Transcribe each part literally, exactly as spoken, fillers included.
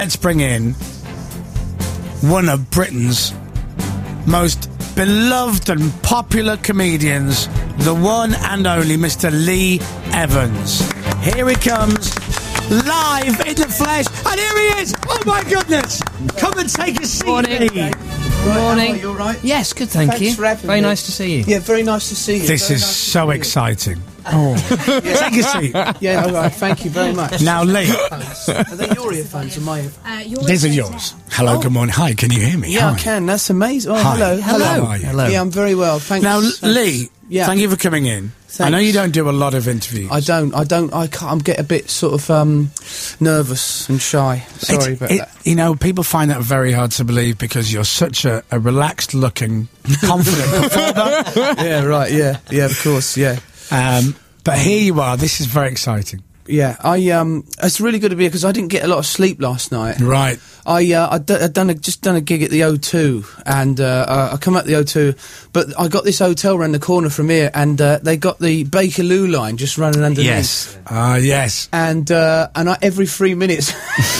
Let's bring in one of Britain's most beloved and popular comedians, the one and only Mister Lee Evans. Here he comes, live in the flesh, and here he is! Oh my goodness! Come and take a seat, Morning. Lee. Good morning. You all right? Yes, good, thank Thanks you. for having Very me. nice to see you. Yeah, very nice to see you. This Very is nice to so see you. exciting. Oh, take a seat. Yeah, all right. Thank you very much. Now, Lee, Are they your earphones or my earphones? Uh, yours these are is- yours. Hello, good morning. Hi, can you hear me? Yeah, Hi. I can. That's amazing. Oh, Hi. hello. Hello. Hello. How are you? Hello. Yeah, I'm very well. Thanks. Now, Thanks. Lee, Yeah. thank you for coming in. I know Thanks. you don't do a lot of interviews. I don't. I don't. I can't. I get a bit sort of um, nervous and shy. Sorry It's- about it- that. You know, people find that very hard to believe because you're such a, a relaxed-looking, confident performer. Yeah. Right. Yeah. Yeah. Of course. Yeah. Um, but here you are. This is very exciting. Yeah. I um. It's really good to be here because I didn't get a lot of sleep last night. Right. I uh, I'd, d- I'd done a, just done a gig at the O two, and uh, uh, I come out the O two, but I got this hotel round the corner from here, and uh, they got the Bakerloo line just running underneath. Yes. Ah, yes. And uh, and I, every three minutes,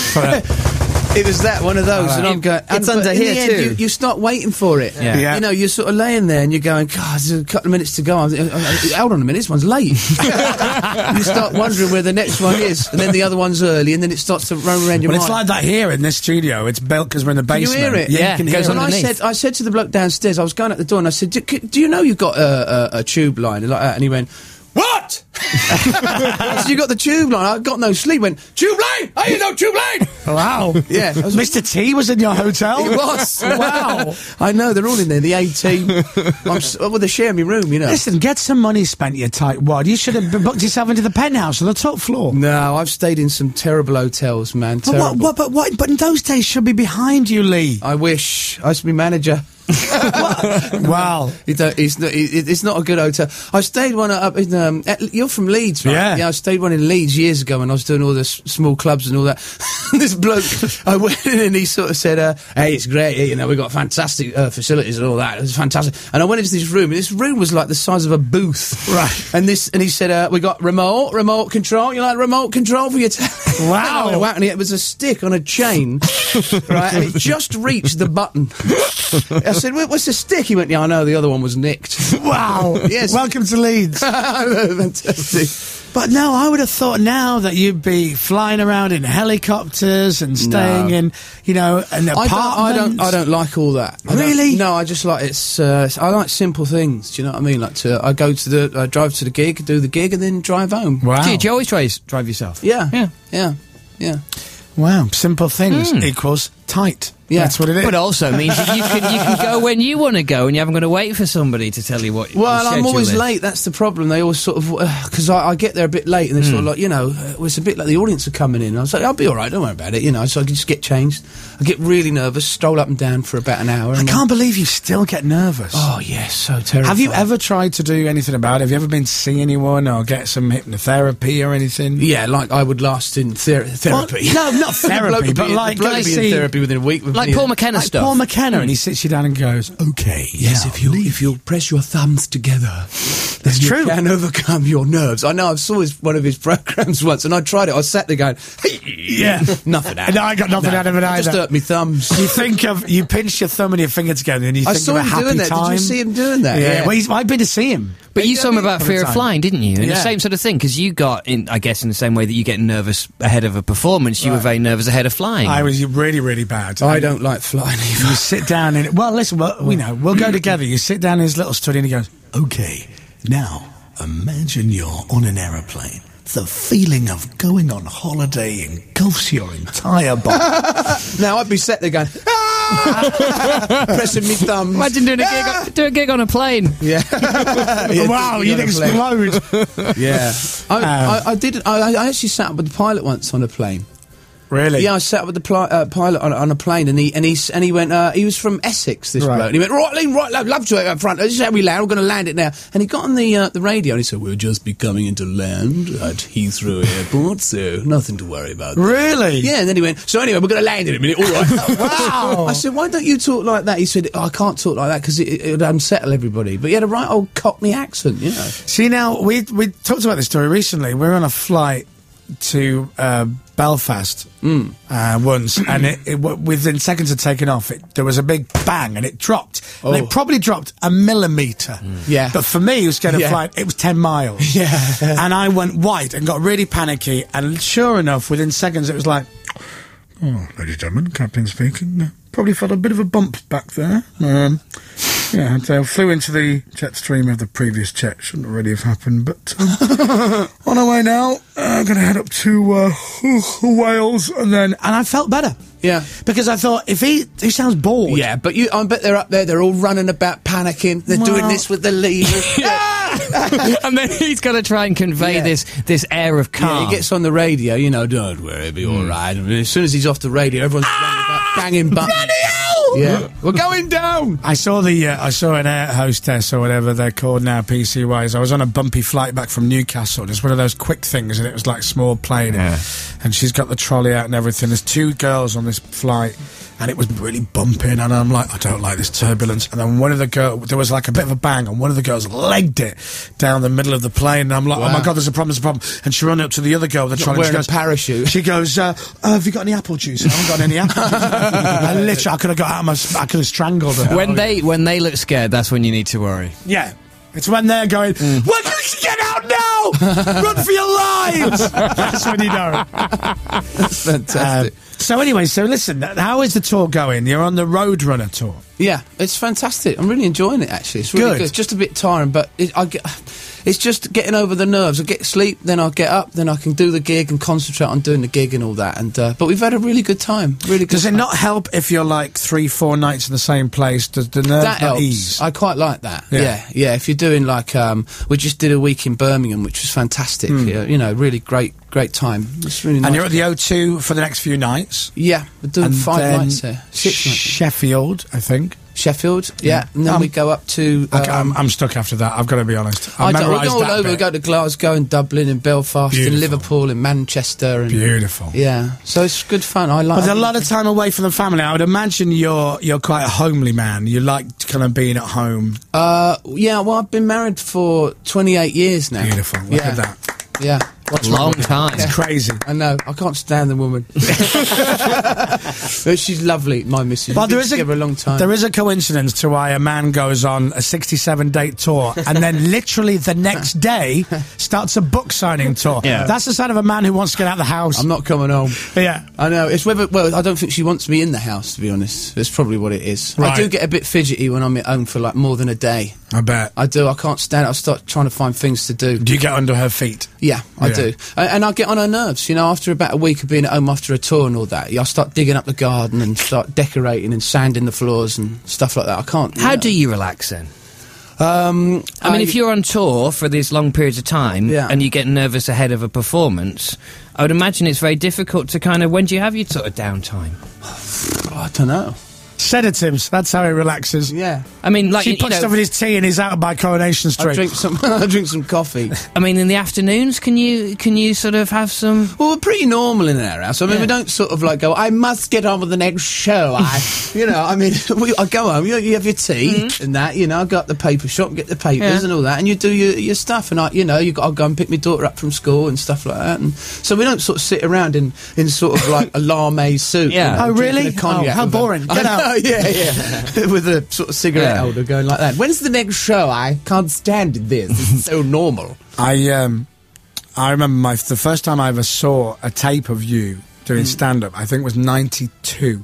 it was that one of those, All right. and I'm going. It's and, but under in here the end, too. You, you start waiting for it. Yeah. Yeah. You know, you're sort of laying there, and you're going, God, there's a couple of minutes to go. I'm, uh, uh, hold on a minute, this one's late. You start wondering where the next one is, and then the other one's early, and then it starts to run around your Well, mind. it's like that here in this studio. It's built because we're in the Can you basement. hear it? Yeah, Yeah, you can it hear goes it. And I underneath. said, I said to the bloke downstairs, I was going out the door, and I said, "Do, do you know you've got a, a, a tube line?" And like that, and he went, "What?" I said, "You got the tube line? I got no sleep." He went, "Tube line? I ain't no tube line." Wow. Yeah, I was- Mister T was in your hotel? It was. Wow. I know, they're all in there. The A team. I'm s- well, they share me room, you know. Listen, get some money spent, you tight wad. You should have booked yourself into the penthouse on the top floor. No, I've stayed in some terrible hotels, man. But Terrible. what, what, but what? But in those days, should be behind you, Lee. I wish I used to be manager. Wow. It don't, it's, not, it, it's not a good hotel. I stayed one up in. Um, at, you're from Leeds, right? Yeah. Yeah, I stayed one in Leeds years ago when I was doing all the s- small clubs and all that. This bloke, I went in and he sort of said, uh, "Hey, it's great. You know, we've got fantastic uh, facilities and all that. It's fantastic." And I went into this room, and this room was like the size of a booth, Right. And this, and he said, uh, "We got remote, remote control. You like remote control for your t-? Wow. And I went, and it was a stick on a chain, right? And it just reached the button. I said, "Wait, what's the stick?" He went, "Yeah, I know, the other one was nicked." Wow. Yes. Welcome to Leeds. Fantastic. But no, I would have thought now that you'd be flying around in helicopters and staying No. in, you know, an I apartment. don't, I don't, I don't like all that. I don't- Really? No, I just like it's. Uh, I like simple things. Do you know what I mean? Like to, I go to the, I drive to the gig, do the gig, and then drive home. Wow. Do you, do you always try drive yourself? Yeah, Yeah. yeah, yeah. Wow. Simple things Mm. equals tight. Yeah. That's what it is. But also means that you can you can go when you want to go, and you haven't got to wait for somebody to tell you what. Well, your I'm schedule always is. late. That's the problem. They always sort of because I, I get there a bit late, and they're sort of like, you know, uh, it's a bit like the audience are coming in. I was like, I'll be all right. Don't worry about it. You know, so I can just get changed. I get really nervous, stroll up and down for about an hour. I and can't believe you still get nervous. Oh yes, so terrible. Have you ever tried to do anything about it? Have you ever been to see anyone or get some hypnotherapy or anything? Yeah, like I would last in ther- therapy. Well, no, not The bloke therapy, would but be- like, the bloke I would be see- in therapy within a week. With Like me. Paul McKenna Like stuff. Paul McKenna, and he sits you down and goes, "Okay, Yes, now if you leave." if you press your thumbs together, then you true. can overcome your nerves. I know. I saw his, one of his programs once, and I tried it. I sat there going, Yeah. nothing. Out And I got nothing out of it Just either. hurt me thumbs. You think of you pinch your thumb and your finger together, and you I think saw of a him happy doing that. time. Did you see him doing that? Yeah, Yeah. well, he's, I've been to see him. But you Yeah, saw him yeah, about all fear the of time. flying, didn't you? And Yeah. the same sort of thing, because you got, in, I guess, in the same way that you get nervous ahead of a performance, you were Right. very nervous ahead of flying. I was really, really bad. I don't like flying either. You sit down in. Well, listen. Well, we know we'll go together. You sit down in his little study, and he goes, "Okay, now imagine you're on an aeroplane. The feeling of going on holiday engulfs your entire body." Now I'd be sat there going, ah! pressing me thumbs. Imagine doing a gig, on, do a gig on a plane. Yeah. Yeah, Wow, you you'd on a plane. explode. Yeah. I, Um, I, I did. I, I actually sat up with the pilot once on a plane. Really? Yeah, I sat with the pli- uh, pilot on, on a plane, and he and he s- and he went. Uh, he was from Essex, this Right. bloke. And he went, right, Lee, right, love, love to it up front. This is how we land. We're going to land it now. And he got on the uh, the radio, and he said, "We'll just be coming into land at Heathrow Airport, so nothing to worry about." Really? Yeah, and then he went, "So anyway, we're going to land in a minute, all right." Wow. I said, "Why don't you talk like that?" He said, oh, "I can't talk like that because it, it would unsettle everybody." But he had a right old Cockney accent, you know. See, now we we talked about this story recently. We're on a flight to uh, Belfast Mm. uh, once, and it, it w- within seconds of taking off, it, there was a big bang, and it dropped. And Oh. it probably dropped a millimetre. Yeah. But for me, who was getting a Yeah. flight, it was ten miles. Yeah. And I went white and got really panicky, and sure enough, within seconds, it was like, oh, ladies and gentlemen, Captain speaking. Probably felt a bit of a bump back there. Um, yeah, and, uh, flew into the jet stream of the previous jet. Shouldn't really have happened, but um, on our way now. I'm uh, going to head up to uh, Wales, and then and I felt better Yeah. because I thought if he he sounds bored. Yeah, but you, I bet they're up there, they're all running about, panicking, they're doing Well- this with the lever. And then he's got to try and convey Yeah. this this air of calm. Yeah, he gets on the radio, you know, don't worry, it'll be all right. And as soon as he's off the radio, everyone's running about, banging buttons. Yeah, we're going down. I saw the uh, I saw an air hostess or whatever they're called now, P C Ys. I was on a bumpy flight back from Newcastle. Just one of those quick things, and it was like small plane. Yeah. And she's got the trolley out and everything. There's two girls on this flight, and it was really bumping. And I'm like, I don't like this turbulence. And then one of the girls, there was like a bit of a bang, and one of the girls legged it down the middle of the plane. And I'm like, oh Wow. my god, there's a problem, there's a problem. And she ran up to the other girl with the trolley. Wearing and she a goes, parachute. She goes, uh, uh, have you got any apple juice? I haven't got any apple juice. I literally, I could have got out of my, I could have strangled her. when they when they look scared, that's when you need to worry. Yeah. It's when they're going, Mm. "What? Get out now! Run for your lives!" That's when you know. That's fantastic. Um, so anyway, so listen, th- how is the tour going? You're on the Roadrunner tour. Yeah, it's fantastic. I'm really enjoying it, actually. It's really Good. good. It's just a bit tiring, but it, I get, it's just getting over the nerves. I get sleep, then I'll get up, then I can do the gig and concentrate on doing the gig and all that. And uh, But we've had a really good time. Really good Does it time. not help if you're like three, four nights in the same place? Does the nerves That not helps. ease? I quite like that. Yeah. Yeah. yeah, If you're doing like, um, we just did a week in Birmingham, which was fantastic. Yeah, you know, really great, great time. It's really nice. and you're at the O two for the next few nights. Yeah, we're doing And five then nights there. Six nights. Sheffield, I think. Sheffield, yeah. And then Um, we go up to. Okay, I'm, Um, I'm stuck after that. I've got to be honest. I I don't, we memorised go all that over. We bit. go to Glasgow and Dublin and Belfast Beautiful. and Liverpool and Manchester and Beautiful. yeah. So it's good fun. I like. With a lot of time away from the family, I would imagine you're you're quite a homely man. You like kind of being at home. Uh, yeah. Well, I've been married for twenty-eight years now. Beautiful. Look yeah. at that. Yeah. What's long time? It's crazy. I know. I can't stand the woman. But she's lovely, my missus. Well, We've there been is a together a long time. there is a coincidence to why a man goes on a sixty-seven date tour and then literally the next day starts a book signing tour. Yeah. That's the sign of a man who wants to get out of the house. I'm not coming home. Yeah. I know. It's whether. Well, I don't think she wants me in the house. To be honest, that's probably what it is. Right. I do get a bit fidgety when I'm at home for like more than a day. I bet. I do. I can't stand it. I start trying to find things to do. Do you get under her feet? Yeah, I Yeah. do. And, and I get on her nerves, you know, after about a week of being at home after a tour and all that. I start digging up the garden and start decorating and sanding the floors and stuff like that. I can't. How know. do you relax then? Um, I mean, if you're on tour for these long periods of time Yeah. and you get nervous ahead of a performance, I would imagine it's very difficult to kind of. When do you have your sort of downtime? I don't know. Sedatives. That's how he relaxes. Yeah. I mean, like She you, you puts know, stuff in his tea and he's out by Coronation I Street. drink some. I drink some coffee. I mean, in the afternoons, can you can you sort of have some? Well, we're pretty normal in our house. I mean, Yeah. we don't sort of like go, I must get on with the next show. I, you know, I mean, we, I go home, you, you have your tea and that, you know, I go up the paper shop, get the papers Yeah. and all that, and you do your, your stuff. And I, you know, you got, I'll go and pick my daughter up from school and stuff like that. And so we don't sort of sit around in, in sort of like a lame suit. Yeah. you know, Oh, drinking really? a cognac Oh, how with a- boring. Get I out. know, yeah, yeah. With a sort of cigarette Yeah. holder going like that. When's the next show? I can't stand this. This is so normal. I um, I remember my the first time I ever saw a tape of you doing stand up. I think it was ninety-two,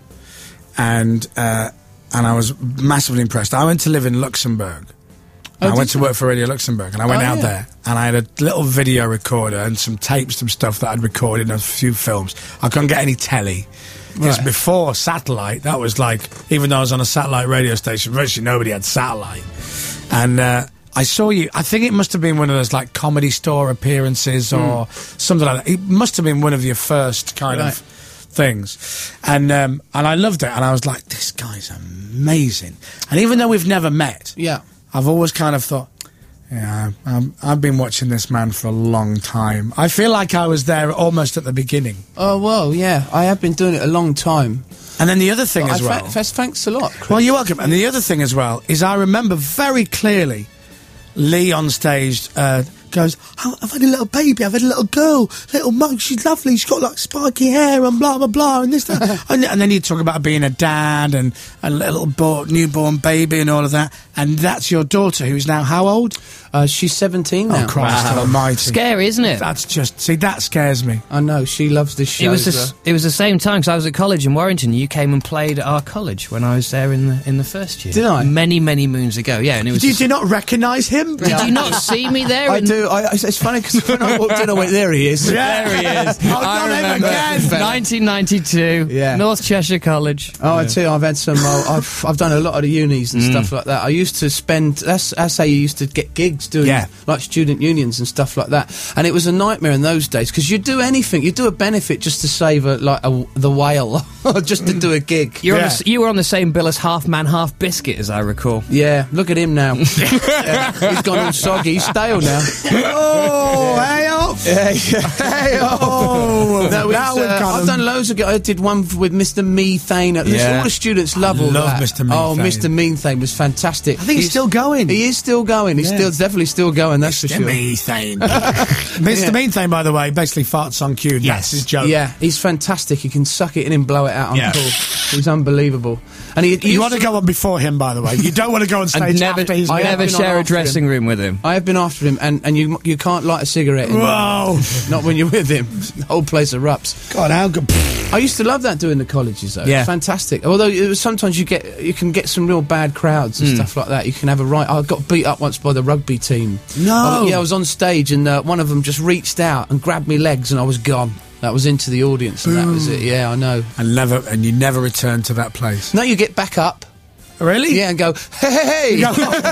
and uh, and I was massively impressed. I went to live in Luxembourg. Oh, I went did to you? work for Radio Luxembourg, and I went Oh, out yeah. there, and I had a little video recorder and some tapes, some stuff that I'd recorded, and a few films. I couldn't get any telly. Because Right. before satellite, that was like, even though I was on a satellite radio station, virtually nobody had satellite. And uh, I saw you, I think it must have been one of those like Comedy Store appearances or something like that. It must have been one of your first kind Right. of things. And um, and I loved it, and I was like, this guy's amazing. And even though we've never met, Yeah. I've always kind of thought, yeah, I'm, I've been watching this man for a long time. I feel like I was there almost at the beginning. Oh, well, yeah. I have been doing it a long time. And then the other thing But as I well... fa- thanks a lot, Chris. Well, you're welcome. And the other thing as well is I remember very clearly Lee on stage uh, goes, oh, I've had a little baby, I've had a little girl, little mug, she's lovely, she's got like spiky hair and blah, blah, blah, and this, that. and, and then you talk about being a dad and a little bo- newborn baby and all of that. And that's your daughter, who's now how old? Uh, she's seventeen now. Oh, Christ almighty. Scary, isn't it? That's just, see, that scares me. I know, she loves this show. It was, as the, well. it was the same time, because I was at college in Warrington. You came and played at our college when I was there in the in the first year. Did I? Many, many moons ago, yeah. And it was Did just- you not recognise him? Did you not see me there? I in- do. I, it's it's funny because when I walked in, I went, there he is. Yeah. There he is. Oh, I not him remember. again. nineteen ninety-two, Yeah. North Cheshire College. Oh, I tell you, I've had some. Uh, I've I've done a lot of the unis and stuff like that. I used to spend. That's that's how you used to get gigs doing Yeah. like student unions and stuff like that. And it was a nightmare in those days because you'd do anything. You'd do a benefit just to save a, like a, the whale, or just to do a gig. You're on Yeah. the, s- you were on the same bill as Half Man, Half Biscuit, as I recall. Yeah, look at him now. Yeah, he's gone all soggy. He's stale now. Oh, hey up! Yeah, yeah. Hey, oh. No, now it's, we've uh, got I've him. done loads of. I did one with Mister Methane. Listen, Yeah. all the students love all love that. Mister Oh, Methane. Mister Methane was fantastic. I think he's still going. He is still going. He's Yeah. still definitely still going. That's for Mister sure. Methane. Mister Yeah. Methane, by the way, basically farts on cue. That's Yes. his joke. Yeah, he's fantastic. He can suck it in and blow it out on Yeah. call. He's unbelievable. And he, he You used want to go on before him, by the way. You don't want to go on stage And never, after he's I gone. have never been on share a after him. dressing room with him. I have been after him, and, and you you can't light a cigarette. In Whoa! Not when you're with him. The whole place erupts. God, how good. I used to love that doing the colleges though. Yeah. Fantastic. Although it was, sometimes you get you can get some real bad crowds and stuff like that. You can have a right. I got beat up once by the rugby team. No. I was- yeah, I was on stage and uh, one of them just reached out and grabbed me legs and I was gone. That was into the audience and that was it. Yeah, I know. And never, and you never return to that place. Now you get back up. Really? Yeah, and go, hey, hey, hey.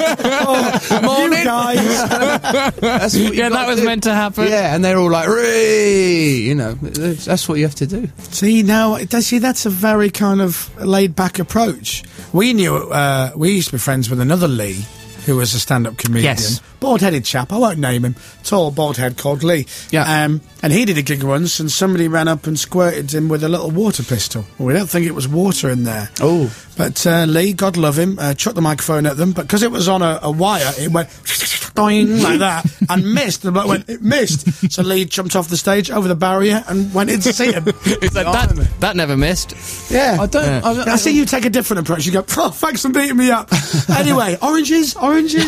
oh, Morning. you guys. That's what you Yeah, that gotta was do. meant to happen. Yeah, and they're all like, "Ree," you know, that's what you have to do. See, now, see, that's a very kind of laid-back approach. We knew, uh, we used to be friends with another Lee, who was a stand-up comedian. Yes. Bald-headed chap, I won't name him. Tall, bald head called Lee. Yeah. Um, and he did a gig once, and somebody ran up and squirted him with a little water pistol. Well, we don't think it was water in there. Oh. But uh, Lee, God love him, uh, chucked the microphone at them, but because it was on a, a wire, it went doing like that, and missed. The bloke went, it missed. So Lee jumped off the stage, over the barrier, and went in to see him. It's like, that, that never missed. Yeah. I don't. I, I see you take a different approach. You go, oh, thanks for beating me up. Anyway, oranges, oranges.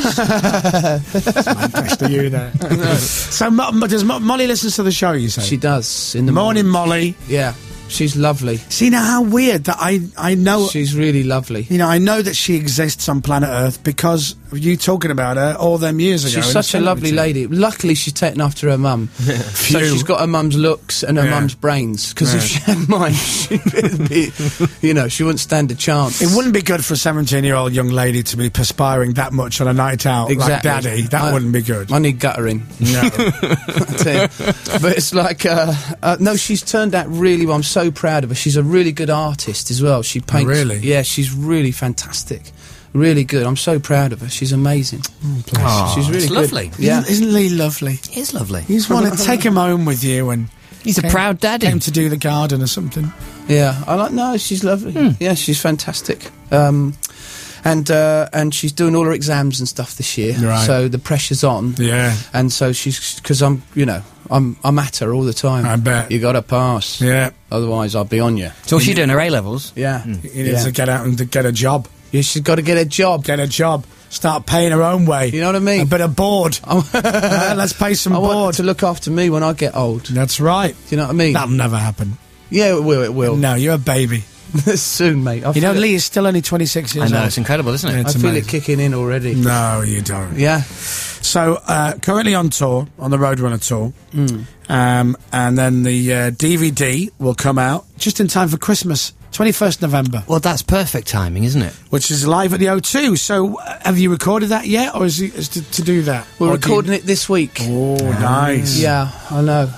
That's my impression of you there. So, Mo- Mo- does Mo- Molly listens to the show, you say? She does in the Morning, Molly. Yeah, she's lovely. See, now how weird that I, I know... She's really lovely. You know, I know that she exists on planet Earth because of you talking about her all them years ago. She's in such a lovely Celebrity. lady. Luckily, she's taken after her mum. So Phew. she's got her mum's looks and her Yeah. mum's brains. Because if Yeah. she had mine, she'd be, you know, she wouldn't stand a chance. It wouldn't be good for a seventeen-year-old young lady to be perspiring that much on a night out Exactly. like Daddy. That I- wouldn't be good. I need guttering. No. I tell you. But it's like, uh, uh, no, she's turned out really well. I'm so proud of her. She's a really good artist as well. She paints. really? Yeah, she's really fantastic. Really good. I'm so proud of her. She's amazing. Aw, she's really it's good. lovely. Yeah. Isn't, isn't Lee lovely? He's lovely. You just want to take him home with you and... He's a came- proud daddy. Came to do the garden or something. Yeah, I like. No, she's lovely. Yeah, she's fantastic. Um, and uh, and she's doing all her exams and stuff this year. Right. So the pressure's on. Yeah. And so she's because I'm, you know, I'm I'm at her all the time. I bet. You got to pass. Yeah. Otherwise, I'll be on you. So what's she doing, her A-levels? Yeah. He needs Yeah. to get out and to get a job. Yeah, she's got to get a job. Get a job. Start paying her own way. You know what I mean? A bit of board. I Uh, let's pay some want her board. to look after me when I get old. Do That's right. you know what I mean? That'll never happen. Yeah, it will. It will. No, you're a baby. Soon, mate. I You know, feel it- Lee is still only twenty-six I years know, old. it's incredible, isn't it? It's I feel it amazing. kicking in already. No, you don't. Yeah. So, uh, currently on tour, on the Roadrunner tour, Mm. um, and then the uh, D V D will come out just in time for Christmas, twenty-first November, Well, that's perfect timing, isn't it? which is live at the O two. So, uh, have you recorded that yet, or is it is to, to do that? We're Or do recording you- it this week. Oh, nice. Yeah, I know.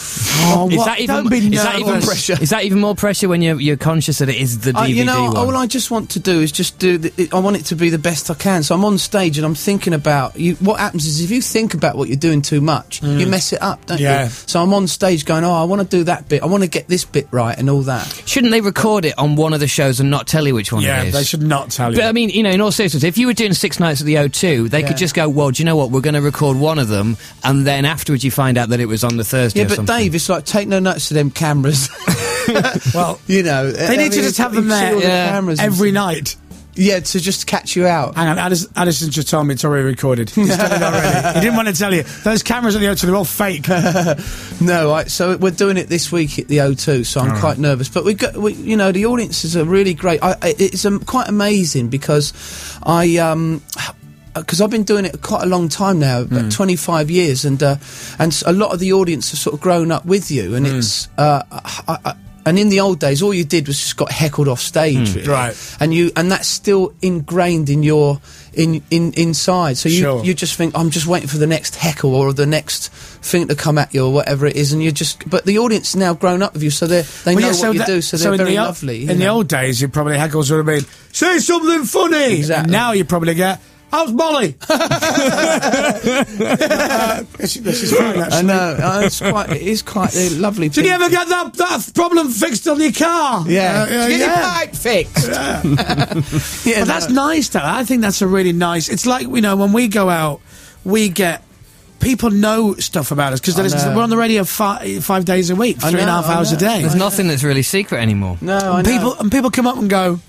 Oh, Is what? that even, Don't be is that even nervous. pressure. Is that even more pressure when you're, you're conscious that it is the D V D I, you know, one? all I just want to do is just do. The, it, I want it to be the best I can. So I'm on stage and I'm thinking about you. What happens is if you think about what you're doing too much, you mess it up, don't Yeah. you? So I'm on stage going, oh, I want to do that bit. I want to get this bit right and all that. Shouldn't they record it on one of the shows and not tell you which one Yeah, it is. they should not tell you. But I mean, you know, in all seriousness, if you were doing six nights at the O two, they Yeah. could just go, well, do you know what, we're going to record one of them, and then afterwards you find out that it was on the Thursday Yeah, or but something. Dave, it's like, take no notice of them cameras. Well, you know, they need to just have them there Yeah. cameras every night. Yeah, to just catch you out. Hang on, Addison, Addison just told me it's already recorded. He's done it already. He didn't want to tell you. Those cameras at the O two, they're all fake. No, I, so we're doing it this week at the O two, so I'm quite nervous. But we got, we, you know, the audiences are really great. I, I, it's um, quite amazing because I, um, because I've been doing it quite a long time now, about Mm. twenty-five years, and uh, and s- a lot of the audience have sort of grown up with you, and Mm. it's. Uh, I, I, And in the old days, all you did was just got heckled off stage, really. right. And you, and that's still ingrained in your, in, in inside. So you, Sure. you just think, I'm just waiting for the next heckle or the next thing to come at you or whatever it is, and you just. But the audience now grown up with you, so they they Well, know yeah, what so you that- do, so they're in very the o- lovely. you In the know. old days, you probably heckles would have been, say something funny. Exactly. And now you probably get, how's Molly? uh, this, this is fine, I actually. know, uh, it's quite, it is quite a lovely. Did you ever get that, that problem fixed on your car? Yeah, Uh, uh, get your yeah. pipe fixed. Yeah, But no. that's nice, though. I think that's a really nice. It's like, you know, when we go out, we get. People know stuff about us because know. we're on the radio fi- five days a week, I three and a know, half I hours a know. day. There's nothing that's really secret anymore. No, I And know. people and people come up and go,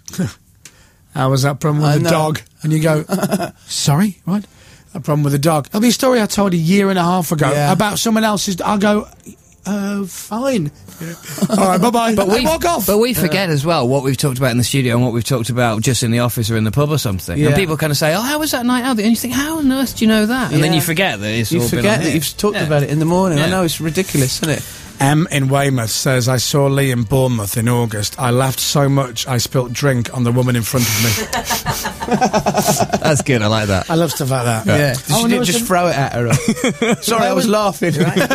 "How was that problem with I the know. dog?" And you go, "Sorry, what? A problem with the dog?" There'll be a story I told a year and a half ago Yeah. about someone else's. I'll go, uh, "Fine, all right, bye bye." But I we walk off. But we forget as well what we've talked about in the studio and what we've talked about just in the office or in the pub or something. Yeah. And people kind of say, "Oh, how was that night out?" And you think, "How on earth do you know that?" And then Yeah. you forget that it's You all been forget on that here. you've talked Yeah. about it in the morning. I Yeah. know, it's ridiculous, isn't it? M in Weymouth says, "I saw Lee in Bournemouth in August. I laughed so much I spilt drink on the woman in front of me." That's good. I like that. I love stuff like that. Yeah, Oh, She and there didn't was just some- throw it at her. Sorry, I was laughing.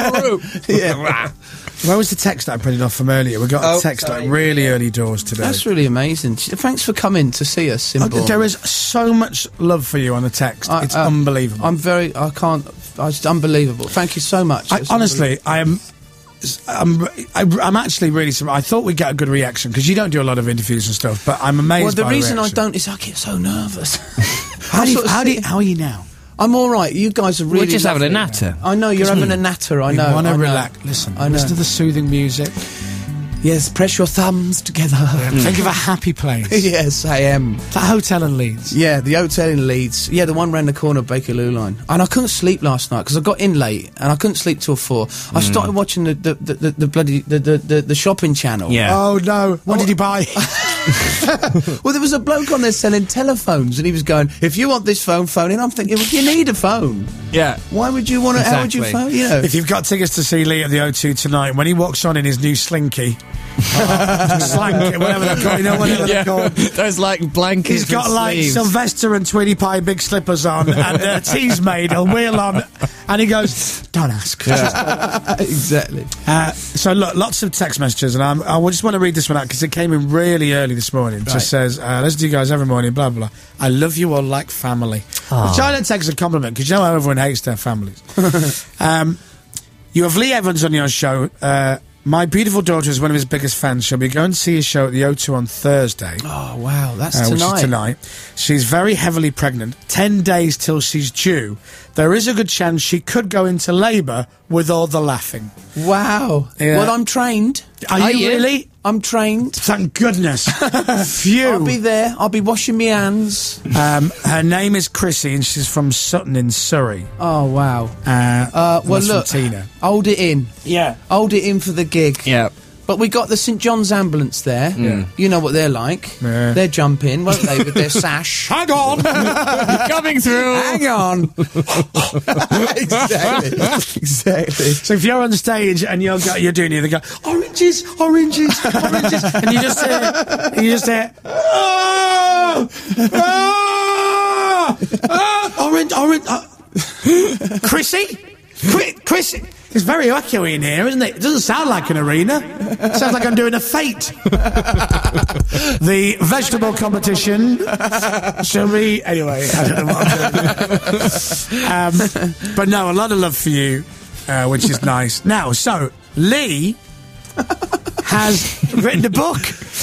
yeah. Where was the text that I printed off from earlier? We got a Oh, text sorry. like really early doors today. That's really amazing. Thanks for coming to see us in Oh, Bournemouth. there is so much love for you on the text. I- it's uh, unbelievable. I'm very. I can't. It's unbelievable. Thank you so much. I, It's honestly, I am. I'm, I, I'm actually really surprised. I thought we'd get a good reaction because you don't do a lot of interviews and stuff, but I'm amazed. Well, the by reason I reaction. don't is I get so nervous. How I do you, sort of how, do you, sit- how are you now? I'm all right. You guys are really. We're just having a lovely. natter. I know you're having a natter. I We know. want I to know. relax. Listen, I know. listen to the soothing music. Yes, press your thumbs together. Think of a happy place. Yes, I am. That hotel in Leeds. Yeah, the hotel in Leeds. Yeah, the one round the corner of Bakerloo Line. And I couldn't sleep last night because I got in late and I couldn't sleep till four. I started watching the the, the, the, the bloody the, the, the, the shopping channel. Yeah. Oh no! What did you buy? Well, there was a bloke on there selling telephones, and he was going, "If you want this phone, phone in." I'm thinking, well, you need a phone. Yeah. Why would you want to? How would you Exactly. phone? You know. If you've got tickets to see Lee at the O two tonight, when he walks on in his new slinky, uh, slank, whatever they're called, you know, whatever they're called. Those like blankets. He's got and like sleeves. Sylvester and Tweety Pie big slippers on and uh, tea's made, a wheel on, and he goes, "Don't ask." exactly. Uh, so look, lots of text messages, and I'm, I just want to read this one out because it came in really early this morning. It Right. just says, uh, "Listen to you guys every morning, blah blah. I love you all like family," which I don't take as a compliment because you know how everyone hates their families. um, you have Lee Evans on your show. Uh, my beautiful daughter is one of his biggest fans. She'll be going to see his show at the O two on Thursday. Oh wow, that's Uh, tonight. which is tonight. She's very heavily pregnant. Ten days till she's due. There is a good chance she could go into labour with all the laughing. Wow. Yeah. Well, I'm trained. Are, Are you, you? really? I'm trained. Thank goodness. Phew. I'll be there. I'll be washing my hands. Um, her name is Chrissy, and she's from Sutton in Surrey. Oh wow. Uh, Uh, well, that's from look. Tina. Hold it in. Yeah. Hold it in for the gig. Yeah. But we got the St John's ambulance there. Yeah. You know what they're like. Yeah. They'll jump in, won't they, with their sash? Hang on. Coming through. Hang on. exactly. exactly. So if you're on stage and you're go, you're doing it, they go oranges, oranges, oranges, and you just hear, and you just hear, oh, oh, oh, orange, orange, uh, Chrissy, Chri- Chrissy. It's very echoey in here, isn't it? It doesn't sound like an arena. It sounds like I'm doing a fete. The vegetable competition shall be... Anyway, I don't know what I'm doing. Um, but no, a lot of love for you, uh, which is nice. Now, so, Lee has written a book.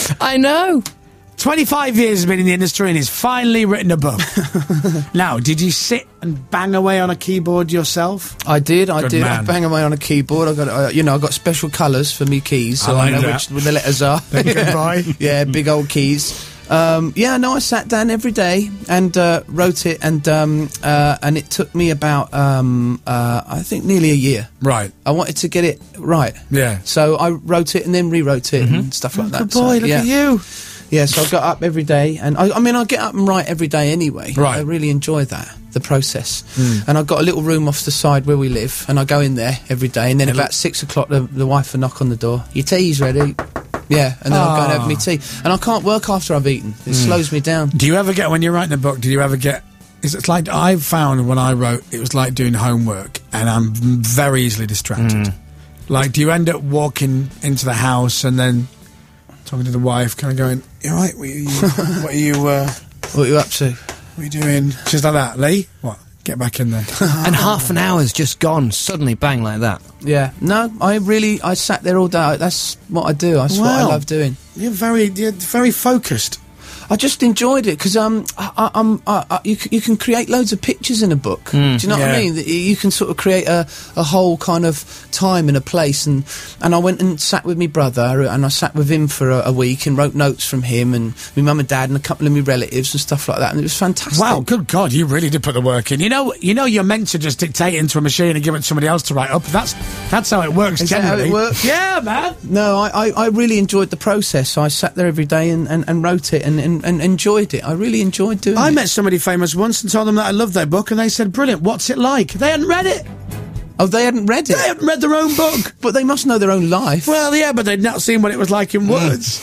I know. twenty-five years has been in the industry and he's finally written a book. Now, did you sit and bang away on a keyboard yourself? I did, I Good did. man. I bang away on a keyboard. I got, uh, you know, I got special colours for me keys, so I I, like know that. which where the letters are. Good boy. Yeah, big old keys. Um, yeah, no, I sat down every day and uh, wrote it, and um, uh, and it took me about, um, uh, I think, nearly a year. Right. I wanted to get it right. Yeah. So I wrote it and then rewrote it and stuff like that. Good boy, So, look yeah. at you. Yeah, so I got up every day, and I, I mean, I get up and write every day anyway. Right. I really enjoy that, the process. And I've got a little room off the side where we live, and I go in there every day, and then about six o'clock, the, the wife will knock on the door. Your tea's ready. Yeah, and then I'll go and have my tea. And I can't work after I've eaten. It slows me down. Do you ever get, when you're writing a book, do you ever get... Is it like, I found when I wrote, it was like doing homework, and I'm very easily distracted. Like, do you end up walking into the house and then talking to the wife, kind of going, you all right, what are you, what are you, uh, What are you up to? what are you doing? Just like that, Lee? What? Get back in there. And half an hour's just gone, suddenly bang like that. Yeah. No, I really, I sat there all day. That's what I do. That's what I Wow. love doing. You're very, you're very focused. I just enjoyed it because um, I, I, I'm, I, I, you, c- you can create loads of pictures in a book. Do you know what Yeah. I mean? That You can sort of create a, a whole kind of time and a place. And, and I went and sat with my brother, and I sat with him for a, a week and wrote notes from him and my mum and dad and a couple of my relatives and stuff like that. And it was fantastic. Wow, good God, you really did put the work in. You know, you know, you're meant to just dictate it into a machine and give it to somebody else to write up. That's that's how it works. Is that how generally. it works? Yeah, man. No, I, I, I really enjoyed the process. I sat there every day and, and, and wrote it and, and, and enjoyed it. I really enjoyed doing I it. met somebody famous once and told them that I loved their book, and they said, "Brilliant, what's it like?" They hadn't read it. Oh, they hadn't read They it? hadn't read their own book. But they must know their own life. Well, yeah, but they'd not seen what it was like in words.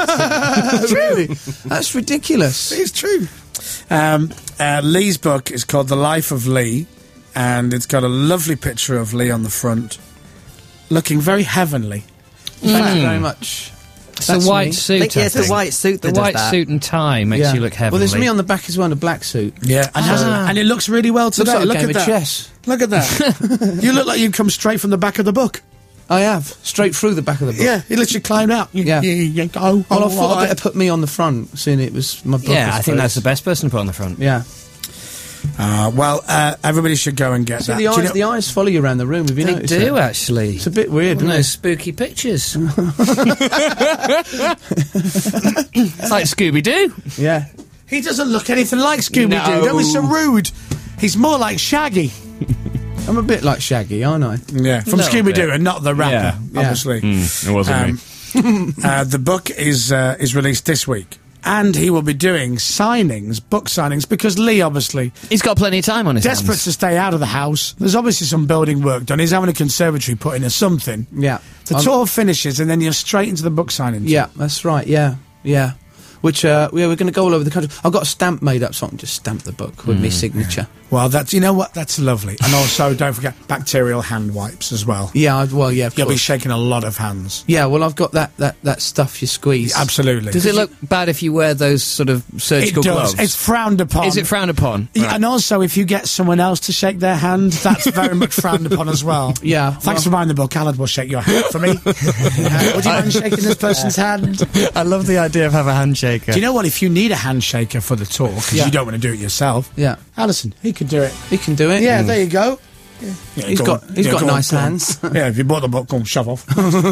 Really? That's ridiculous. It's true. Um, uh, Lee's book is called The Life of Lee, and it's got a lovely picture of Lee on the front, looking very heavenly. Thank you very much. It's That's the white me. suit. think, yeah, it's I the think. white suit The that does white that. suit and tie makes you look heavenly. Well, there's me on the back as well in a black suit. Yeah, and, has Ah. and it looks really well Looks today. like a Look game at of that. chess. Look at that. You look like you come straight from the back of the book. I have. Straight through the back of the book. Yeah, you literally climbed out. You, Yeah. you, you go. Well, I oh, thought right. I'd better put me on the front, seeing it was my book. Yeah, I I think that's the suppose. best person to put on the front. Yeah. Uh, well, uh, everybody should go and get So that. the Do you eyes, know- the eyes follow you around the room. Have you They noticed do, that? actually. It's a bit weird, And isn't those it? spooky pictures. It's like Scooby-Doo. Yeah. He doesn't look anything like Scooby-Doo. No. Don't be so rude. He's more like Shaggy. I'm a bit like Shaggy, aren't I? Yeah, from Little Scooby-Doo bit. and not the rapper, Yeah. Yeah. obviously. It wasn't Um, me. uh, the book is uh, is released this week, and he will be doing signings, book signings, because Lee obviously He's got plenty of time on his desperate hands. to stay out of the house. There's obviously some building work done. He's having a conservatory put in or something. Yeah. The I'm- tour finishes, and then you're straight into the book signings. Yeah, that's right. Yeah, yeah. Which uh, yeah, we're going to go all over the country. I've got a stamp made up, so I can just stamp the book with my signature. Well, that's you know what, that's lovely. And also, don't forget bacterial hand wipes as well. Yeah, I, well, yeah, of You'll be course. shaking a lot of hands. Yeah, well, I've got that that that stuff you squeeze. Absolutely. Does it look bad if you wear those sort of It surgical does. gloves? It's frowned upon. Is it frowned upon? Yeah, and also, if you get someone else to shake their hand, that's very much frowned upon as well. Yeah, Thanks well- for buying the book. Alan will shake your hand for me. Uh, would you mind shaking this person's hand? I love the idea of having a handshaker. Do you know what? If you need a handshaker for the tour, because Yeah. you don't want to do it yourself, Yeah, Alison, he could do it. he can do it. Yeah, there you go. Yeah, He's go got- on. he's Yeah, got go on, nice go on. hands. Yeah, if you bought the book, go on, shove off.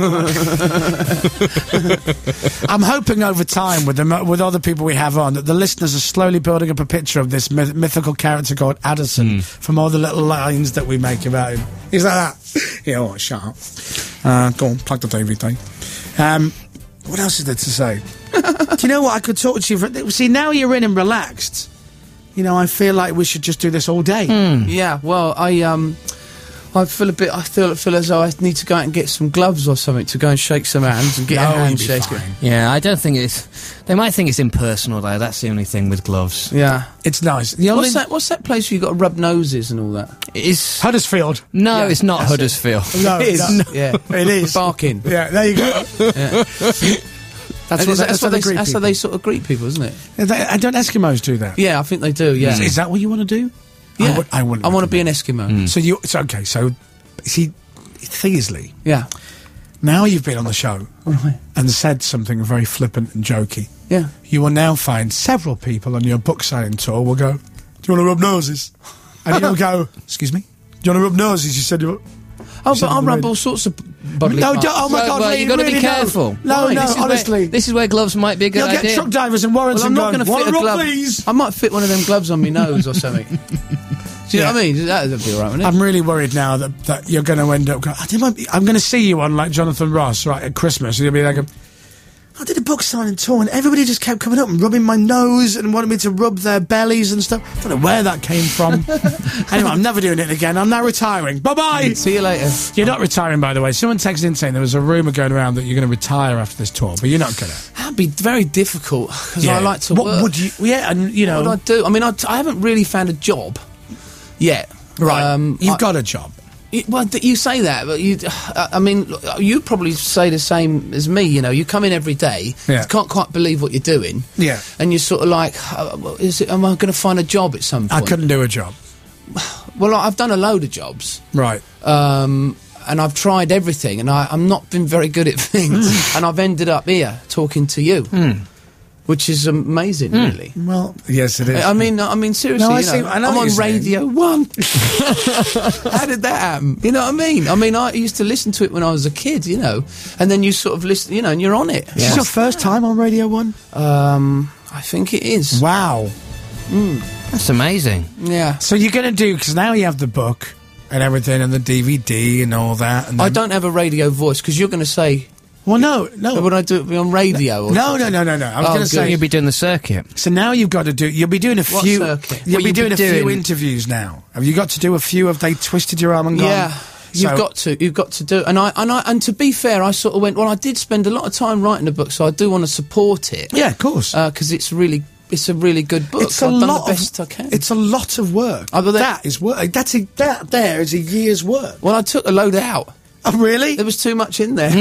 I'm hoping over time, with the mo- with other people we have on, that the listeners are slowly building up a picture of this myth- mythical character called Addison from all the little lines that we make about him. He's like that. Yeah, all right, shut up. Uh, go on, plug the D V D. Um, what else is there to say? Do you know what? I could talk to you for... See, now you're in and relaxed. You know, I feel like we should just do this all day. Yeah, well, I um, I feel a bit. I feel feel as though I need to go out and get some gloves or something to go and shake some hands and get No, a you'll be handshake. fine. Yeah, I don't think it's... They might think it's impersonal, though. That's the only thing with gloves. Yeah. It's nice. The only What's that? What's that place where you got to rub noses and all that? It's... Huddersfield. No, Yeah, it's not that's it. Huddersfield. No, It is. no. Yeah, It is. barking. Yeah, there you go. Yeah. That's And what, is that- that's how what they, they greet that's how people. they sort of greet people, isn't it? They- I don't Eskimos do that. Yeah, I think they do. Yeah, Is, is that what you want to do? yeah. I, would, I wouldn't. I want to be an Eskimo. So you. So okay. So see, the thing is, Lee, Yeah, now you've been on the show Right. and said something very flippant and jokey, Yeah. you will now find several people on your book signing tour will go, do you want to rub noses? And you'll go, excuse me? Do you want to rub noses? You said you Oh, said but I on the rub radio. all sorts of bodily No, parts. don't, oh my Well, God, well, Lee, you've got to really be no. careful. No, Why? no, This is where- honestly. This is where gloves might be a good You'll idea. get truck drivers and warrants Well, I'm and not going, going to "Want fit a rub, glove. please?" I might fit one of them gloves on my nose or something. Do you know what I mean? That would be all right, wouldn't it? I'm really worried now that, that you're going to end up going, I did my, I'm going to see you on like Jonathan Ross right at Christmas and you'll be like, a, I did a book signing tour and everybody just kept coming up and rubbing my nose and wanted me to rub their bellies and stuff. I don't know where that came from. Anyway, I'm never doing it again. I'm now retiring. Bye-bye! See you later. You're not retiring, by the way. Someone texted in saying there was a rumour going around that you're going to retire after this tour, but you're not going to. That'd be very difficult because I like to What work. would you... Yeah, and, you know... What would I do? I mean, I, I haven't really found a job yet. right, Um, you've I- got a job. It, well, th- you say that, but you, uh, I mean, look, you probably say the same as me. You know, you come in every day, Yeah. you can't quite believe what you're doing, Yeah. and you're sort of like, uh, well, is it, am I going to find a job at some I point? couldn't do a job. Well, I've done a load of jobs, Right. um, and I've tried everything, and I, I'm not been very good at things, and I've ended up here talking to you, which is amazing, really. Well, yes, it is. I mean, I mean, seriously, No, I you know, see- I know I'm what on you're saying. Radio One. How did that happen? You know what I mean? I mean, I used to listen to it when I was a kid, you know, and then you sort of listen, you know, and you're on it. This is your first time on Radio one? Um, I think it is. Wow. That's amazing. Yeah. So you're going to do, because now you have the book and everything and the D V D and all that. And I then- don't have a radio voice because you're going to say, Well, no, no. would I do it on radio? Or No, no, no, no, no. I was Oh, going to good. say. You'll be doing the circuit. So now you've got to do. You'll be doing a What few. circuit? You'll What be you'll doing be a few doing- interviews now. Have you got to do a few? Have they twisted your arm and gone? Yeah. You've So- got to, you've got to do, and I, and I, and to be fair, I sort of went. Well, I did spend a lot of time writing the book, so I do want to support it. Yeah, of course. because it's really, it's a really good book. it's a I've done lot the best of. I can. It's a lot of work. Oh, but that- that is work. That's a, that there is a year's work. well, I took a load out. Oh, really? There was too much in there.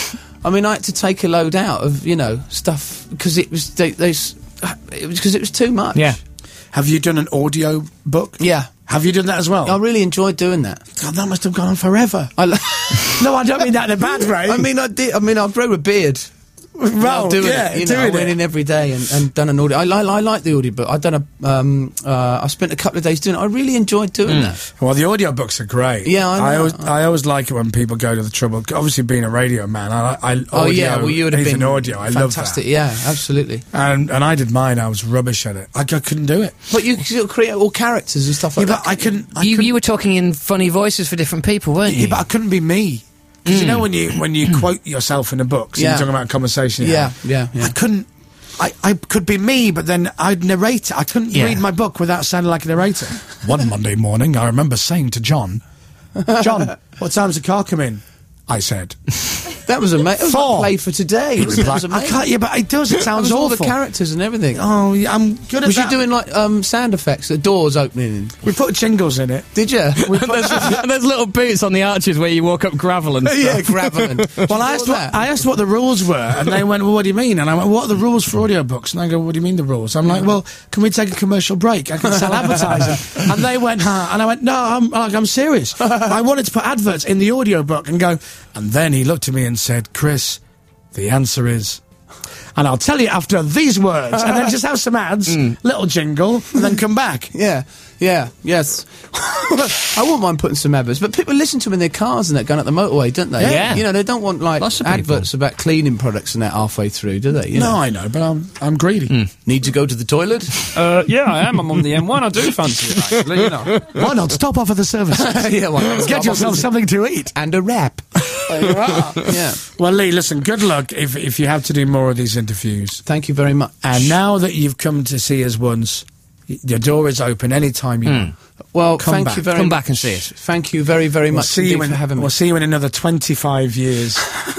I mean, I had to take a load out of, you know, stuff because it was they, they s- it was because it was too much. Yeah. Have you done an audio book? Yeah. Have you done that as well? I really enjoyed doing that. God, that must have gone on forever. I, lo- No, I don't mean that in a bad way. I mean, I did. I mean, I grew a beard. well, while doing yeah, it. You know, I doing went it. in every day and, and done an audio. I, li- I like the audiobook. I done a. Um, uh, I spent a couple of days doing it. I really enjoyed doing that. Well, the audio books are great. Yeah, I know. always, I always like it when people go to the trouble. Obviously, being a radio man, I, I Oh audio, yeah, well you would have anything been audio. I love fantastic. that. Yeah, absolutely. And and I did mine. I was rubbish at it. I, c- I couldn't do it. But you sort of create all characters and stuff Yeah, like but that. I couldn't. I You, couldn't, you were talking in funny voices for different people, weren't you? yeah, but I couldn't be me. Because you know when you when you quote yourself in a book, so Yeah. you're talking about a conversation. you Yeah, had. yeah, yeah. I couldn't. I, I could be me, but then I'd narrate it. I couldn't Yeah. read my book without sounding like a narrator. One Monday morning, I remember saying to John, "John, what time's the car come in?" I said, That was amazing. It was Four. like Play for Today. It was, it was "I amazing. can't." Yeah, but it does. It That sounds was all the awful. characters and everything. Oh, yeah, I'm good at was that. you doing like um, sound effects, the doors opening? We put jingles in it. Did you? and, there's, and there's little boots on the arches where you walk up gravel and stuff. yeah, gravel. Well, I asked, what, I asked what the rules were, and they went, "Well, what do you mean?" And I went, "What are the rules for audiobooks?" And I go, "What do you mean the rules?" I'm like, "Well, can we take a commercial break? I can sell advertising." And they went, "Huh?" And I went, "No, I'm like, I'm serious. I wanted to put adverts in the audiobook and go." And then he looked at me and said, "Chris, the answer is." And I'll tell you after these words, and then just have some ads, little jingle, and then come back. Yeah, yeah, yes. I wouldn't mind putting some adverts, but people listen to them in their cars and that going up the motorway, don't they? Yeah. You know, they don't want like Lots of people. adverts about cleaning products and that halfway through, do they? You No, know? I know, but I'm I'm greedy. Need to go to the toilet? Uh, yeah, I am. I'm on the M one. I do fancy it, actually, you know. Why not stop off at the service? yeah, well, Get yourself something to eat. and a wrap. Yeah. Well, Lee, listen, good luck if if you have to do more of these interviews. Thank you very much. And now that you've come to see us once, y- your door is open any time you want. Well, Come thank back. you very Come much. back and see us. Thank you very, very We'll much see indeed you in for having me. we'll see you in another twenty-five years.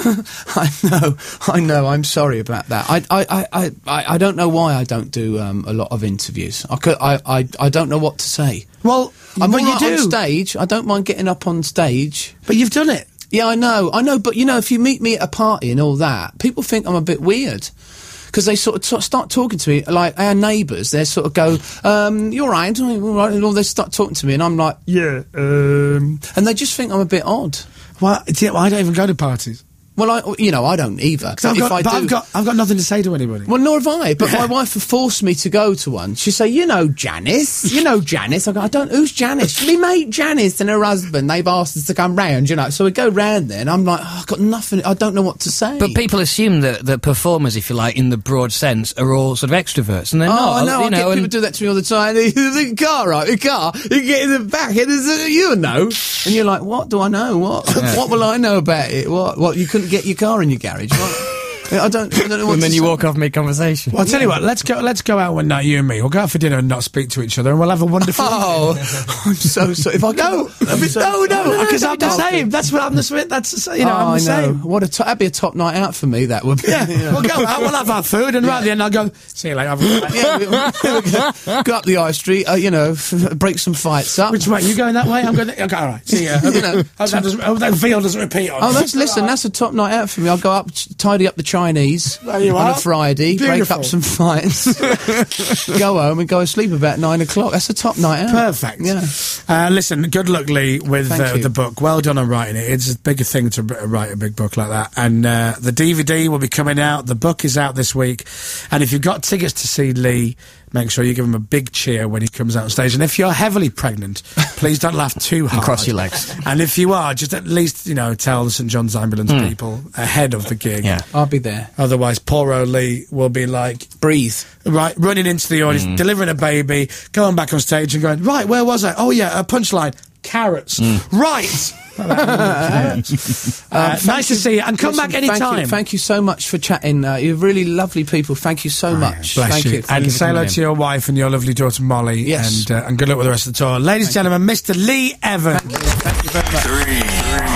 I know, I know. I'm sorry about that. I, I, I, I, I I don't know why I don't do um, a lot of interviews. I, could, I, I, I don't know what to say. Well, I'm but all you right do. on stage. I don't mind getting up on stage. But you've done it. Yeah, I know, I know. But you know, if you meet me at a party and all that, people think I'm a bit weird. Because they sort of t- start talking to me, like our neighbours, they sort of go, um, you're right, all right, and all they start talking to me, and I'm like, yeah, um, and they just think I'm a bit odd. Well, it's- I don't even go to parties. Well, I, you know, I don't either. I've if got, I but do, I've got, I've got nothing to say to anybody. well, nor have I. But my wife forced me to go to one. She'd say, "You know, Janice. You know, Janice." I go, "I don't. Who's Janice?" Me mate Janice and her husband. They've asked us to come round. You know, so we go round there, and I'm like, oh, I've got nothing. I don't know what to say. But people assume that, that performers, if you like, in the broad sense, are all sort of extroverts, and they're Oh, not. I know. You I know, get and people do that to me all the time. The car, right? The car. You get in the back, and there's a, you know, and you're like, what do I know? What? What will I know about it? What? What? You couldn't get your car in your garage? What? I don't. I don't know what And then to you say. walk off mid-conversation. Well, I'll tell you what, let's go Let's go out one night, you and me. We'll go out for dinner and not speak to each other, and we'll have a wonderful... Oh, I'm so sorry. If I No, could, I'm so- no, no, because I'm the don't. same. That's what I'm the same. That's, you know, Oh, I'm the I know. same. What a to- that'd be a top night out for me. That would be. Yeah, we'll go out, we'll have our food, and right at the end I'll go, see you later. Have a- Yeah, we- we- go up the high street. Uh, you know, f- f- break some fights up. Which way? You going that way? I'm going that Okay, all right. See ya. You know. Hope that, doesn't, hope that veal doesn't repeat on Oh, you. that's listen. That's a top night out for me. I'll go up, ch- tidy up the Chinese There you on are. a Friday, break Beautiful. up some fights, go home and go to sleep about nine o'clock. That's a top night out. Perfect. Yeah. Uh, listen, good luck, Lee, with Thank uh, you. the book. Well done on writing it. It's a big thing to b- write a big book like that. And uh, the D V D will be coming out. The book is out this week. And if you've got tickets to see Lee, make sure you give him a big cheer when he comes out on stage. And if you're heavily pregnant, please don't laugh too hard. cross your legs. And if you are, just at least, you know, tell the St John's Ambulance people ahead of the gig. Yeah. I'll be there. Otherwise, poor old Lee will be like, Breathe. right, running into the audience, delivering a baby, going back on stage and going, right, where was I? Oh, yeah, a punchline. Carrots. Right. uh, nice to see you. And come Listen, back any thank time. You, thank you so much for chatting. Uh, you're really lovely people. Thank you so much. Bless thank you. you. And Thank you for say hello coming to your wife and your lovely daughter Molly. Yes. And, uh, and good luck with the rest of the tour. Ladies and gentlemen, Mister Lee Evans. in. Thank you very much. Three.